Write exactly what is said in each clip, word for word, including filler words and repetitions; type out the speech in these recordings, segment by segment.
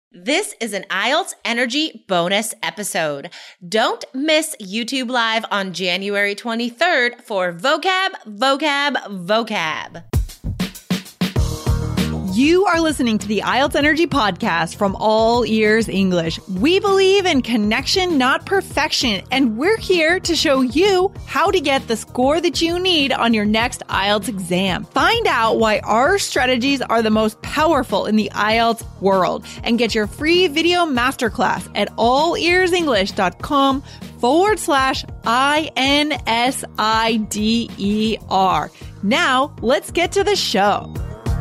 This is an I E L T S Energy bonus episode. Don't miss YouTube Live on January twenty-third for vocab, vocab, vocab. You are listening to the I E L T S Energy podcast from All Ears English. We believe in connection, not perfection, and we're here to show you how to get the score that you need on your next I E L T S exam. Find out why our strategies are the most powerful in the I E L T S world and get your free video masterclass at allearsenglish.com forward slash I N S I D E R. Now, let's get to the show.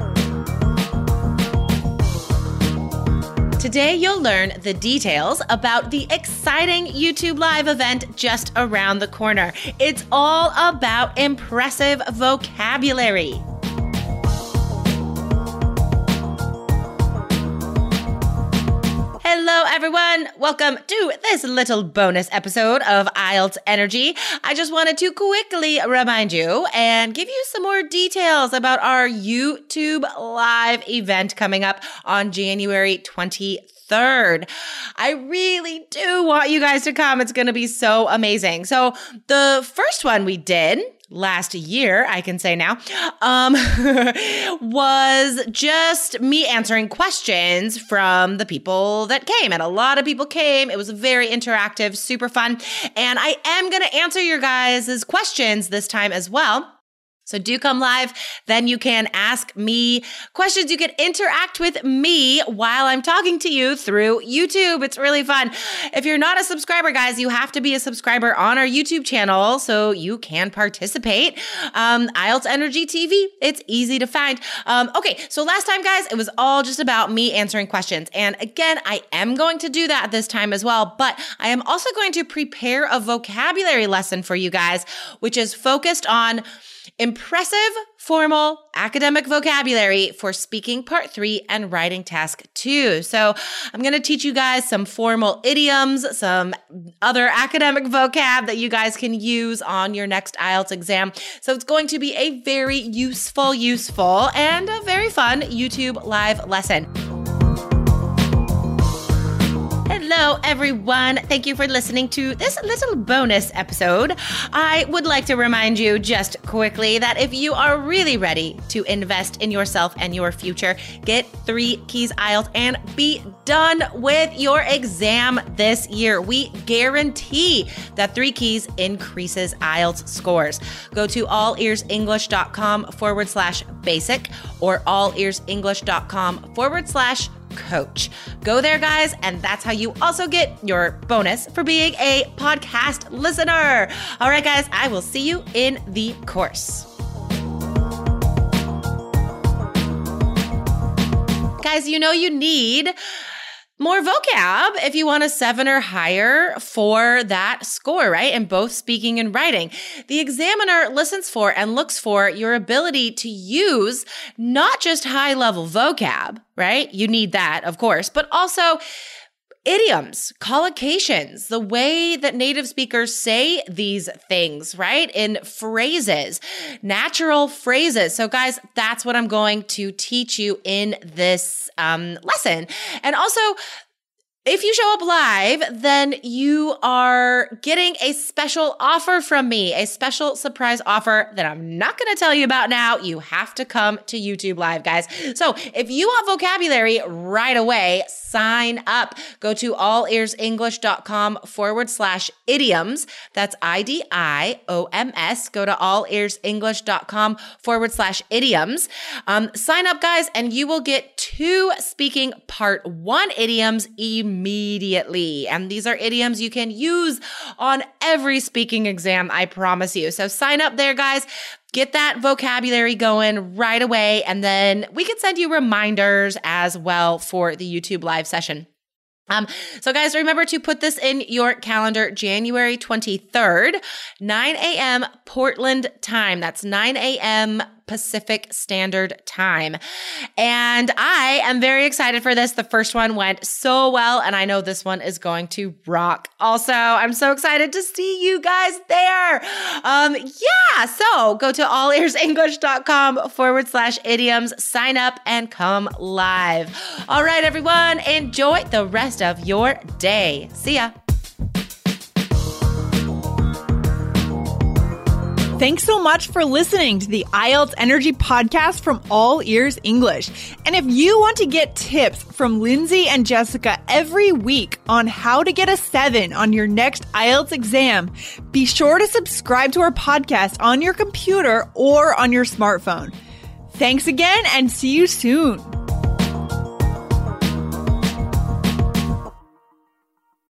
Today, you'll learn the details about the exciting YouTube Live event just around the corner. It's all about impressive vocabulary. Hello, everyone. Welcome to this little bonus episode of I E L T S Energy. I just wanted to quickly remind you and give you some more details about our YouTube Live event coming up on January twenty-third. I really do want you guys to come. It's going to be so amazing. So the first one we did last year, I can say now, um, was just me answering questions from the people that came. And a lot of people came. It was very interactive, super fun. And I am going to answer your guys' questions this time as well. So do come live. Then you can ask me questions. You can interact with me while I'm talking to you through YouTube. It's really fun. If you're not a subscriber, guys, you have to be a subscriber on our YouTube channel so you can participate. Um, I E L T S Energy T V. It's easy to find. Um, okay, so last time, guys, it was all just about me answering questions. And again, I am going to do that this time as well, but I am also going to prepare a vocabulary lesson for you guys, which is focused on impressive, formal, academic vocabulary for speaking part three and writing task two. So I'm going to teach you guys some formal idioms, some other academic vocab that you guys can use on your next I E L T S exam. So it's going to be a very useful, useful, and a very fun YouTube Live lesson. Hello, everyone. Thank you for listening to this little bonus episode. I would like to remind you just quickly that if you are really ready to invest in yourself and your future, get three keys I E L T S and be done with your exam this year. We guarantee that three keys increases I E L T S scores. Go to allearsenglish.com forward slash basic or allearsenglish.com forward slash coach. Go there, guys, and that's how you also get your bonus for being a podcast listener. All right, guys, I will see you in the course. Guys, you know you need more vocab if you want a seven or higher for that score, right? In both speaking and writing. The examiner listens for and looks for your ability to use not just high-level vocab, right? You need that, of course, but also idioms, collocations, the way that native speakers say these things, right? In phrases, natural phrases. So guys, that's what I'm going to teach you in this um, lesson. And also, if you show up live, then you are getting a special offer from me, a special surprise offer that I'm not going to tell you about now. You have to come to YouTube Live, guys. So if you want vocabulary right away, sign up. Go to allearsenglish.com forward slash idioms. That's I D I O M S. Go to allearsenglish.com forward slash idioms. Um, sign up, guys, and you will get two speaking part one idioms immediately. And these are idioms you can use on every speaking exam, I promise you. So sign up there, guys. Get that vocabulary going right away, and then we can send you reminders as well for the YouTube Live session. Um, so guys, remember to put this in your calendar, January twenty-third, nine a.m. Portland time. That's nine a.m. Pacific Standard Time. And I am very excited for this. The first one went so well, and I know this one is going to rock. Also, I'm so excited to see you guys there. Um, yeah, so go to allearsenglish.com forward slash idioms, sign up, and come live. All right, everyone, enjoy the rest of your day. See ya. Thanks so much for listening to the I E L T S Energy podcast from All Ears English. And if you want to get tips from Lindsay and Jessica every week on how to get a seven on your next I E L T S exam, be sure to subscribe to our podcast on your computer or on your smartphone. Thanks again and see you soon.